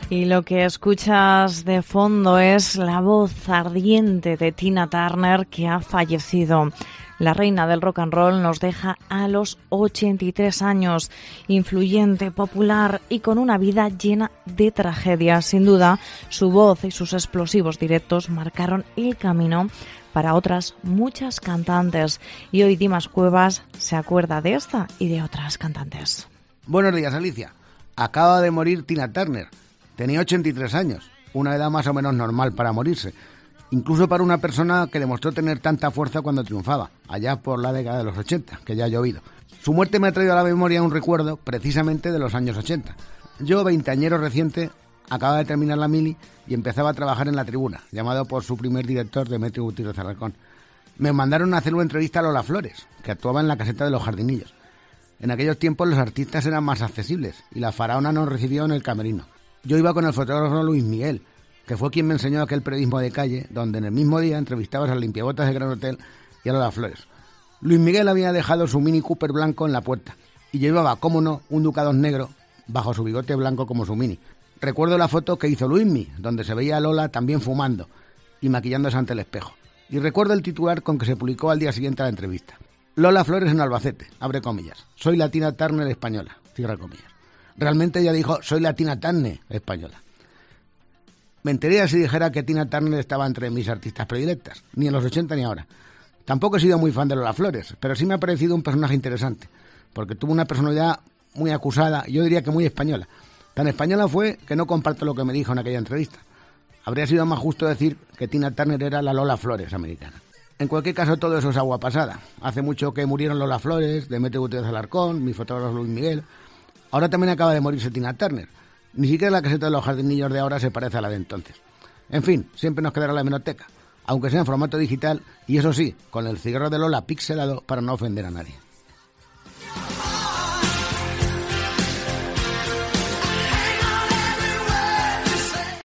Y lo que escuchas de fondo es la voz ardiente de Tina Turner, que ha fallecido. La reina del rock and roll nos deja a los 83 años, influyente, popular y con una vida llena de tragedias. Sin duda, su voz y sus explosivos directos marcaron el camino para otras muchas cantantes. Y hoy Dimas Cuevas se acuerda de esta y de otras cantantes. Buenos días, Alicia. Acaba de morir Tina Turner. Tenía 83 años, una edad más o menos normal para morirse, incluso para una persona que demostró tener tanta fuerza cuando triunfaba, allá por la década de los 80, que ya ha llovido. Su muerte me ha traído a la memoria un recuerdo precisamente de los años 80. Yo, veinteañero reciente, acababa de terminar la mili y empezaba a trabajar en La Tribuna, llamado por su primer director, Demetrio Gutiérrez Alarcón. Me mandaron a hacer una entrevista a Lola Flores, que actuaba en la caseta de Los Jardinillos. En aquellos tiempos los artistas eran más accesibles y la faraona nos recibió en el camerino. Yo iba con el fotógrafo Luis Miguel, que fue quien me enseñó aquel periodismo de calle, donde en el mismo día entrevistabas al limpiabotas de Gran Hotel y a Lola Flores. Luis Miguel había dejado su Mini Cooper blanco en la puerta y llevaba, cómo no, un Ducados negro bajo su bigote blanco como su Mini. Recuerdo la foto que hizo Luismi, donde se veía a Lola también fumando y maquillándose ante el espejo. Y recuerdo el titular con que se publicó al día siguiente a la entrevista. Lola Flores en Albacete, abre comillas. Soy la Tina Turner española, cierra comillas. Realmente ella dijo, soy la Tina Turner española. Mentiría si dijera que Tina Turner estaba entre mis artistas predilectas, ni en los 80 ni ahora. Tampoco he sido muy fan de Lola Flores, pero sí me ha parecido un personaje interesante, porque tuvo una personalidad muy acusada, yo diría que muy española. Tan española fue que no comparto lo que me dijo en aquella entrevista. Habría sido más justo decir que Tina Turner era la Lola Flores americana. En cualquier caso, todo eso es agua pasada. Hace mucho que murieron Lola Flores, Demetrio Gutiérrez Alarcón, mi fotógrafo Luis Miguel. Ahora también acaba de morirse Tina Turner. Ni siquiera la caseta de Los Jardinillos de ahora se parece a la de entonces. En fin, siempre nos quedará la hemeroteca, aunque sea en formato digital y eso sí, con el cigarro de Lola pixelado para no ofender a nadie.